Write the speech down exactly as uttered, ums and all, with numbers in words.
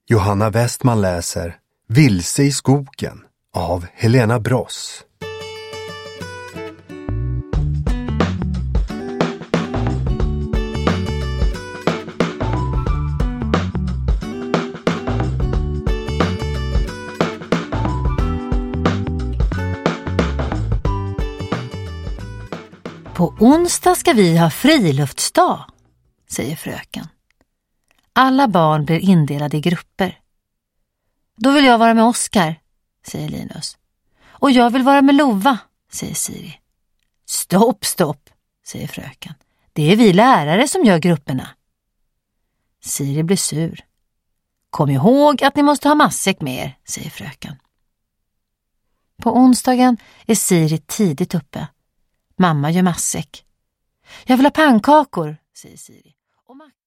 Johanna Westman läser Vilse i skogen av Helena Bross. På onsdag ska vi ha friluftsdag, säger fröken. Alla barn blir indelade i grupper. Då vill jag vara med Oskar, säger Linus. Och jag vill vara med Lova, säger Siri. Stopp, stopp, säger fröken. Det är vi lärare som gör grupperna. Siri blir sur. Kom ihåg att ni måste ha matsäck med er, säger fröken. På onsdagen är Siri tidigt uppe. Mamma gör matsäck. Jag vill ha pannkakor, säger Siri. Och